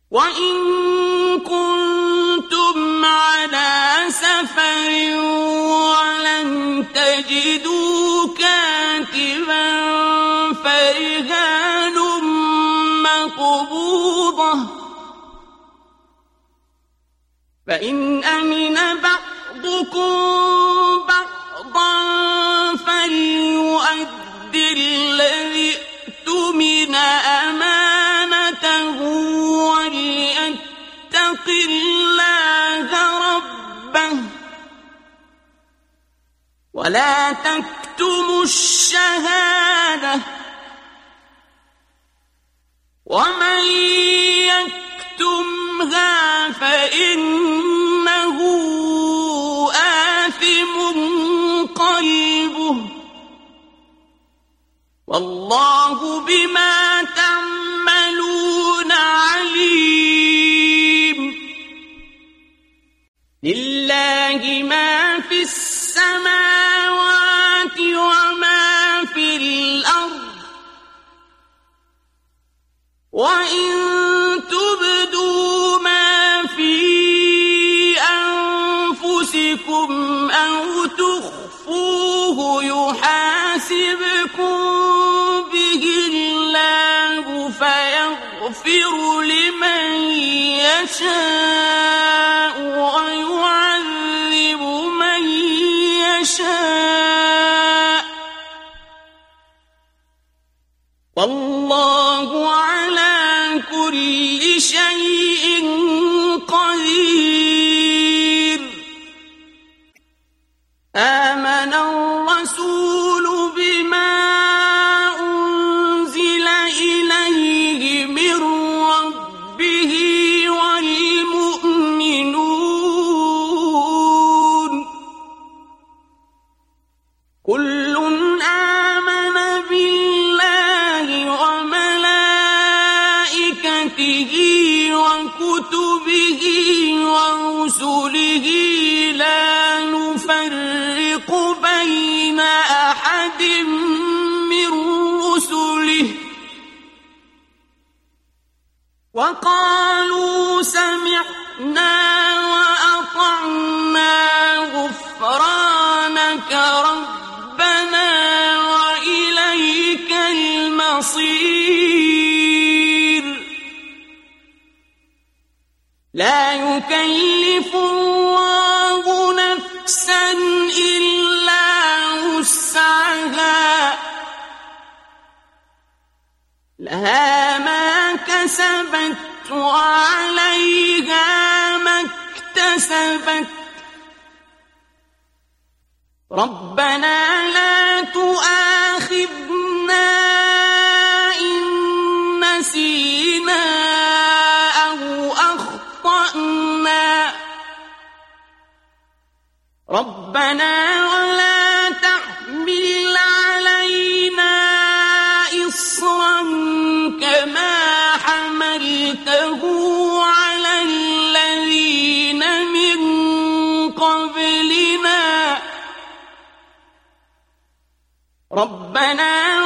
وإن كنتم على سفر ولم تجدوا كاتبا فرهان مقبوضة فإن أمن بعضكم بعضا فليؤد الذي اؤتمن أمانته وليتق الله ربه ولا تكتموا الشهادة ومن يكتمها فإنه آثم قلبه والله بما تعملون عليم لله ما في السماوات وما في الأرض وإن تبدوا ما في أنفسكم أو تخفوه يحاسبكم به الله فيغفر لمن يشاء ويعذب من يشاء والله على كل شيء قدير آمن الرسول بما أنزل إليه من ربه والمؤمنون كل آمن بالله وملائكته وكتبه ورسله لا نفرق بين أحد من رسله وقالوا سمعنا وأطعنا غفرانك ربنا وإليك المصير لا يكلف الله نفسا إلا وسعها لها ما كسبت وعليها ما اكتسبت ربنا لا تؤاخذنا إن نسينا أو أخطأنا ربنا ولا تحمل علينا إصرا كما حملته على الذين من قبلنا ربنا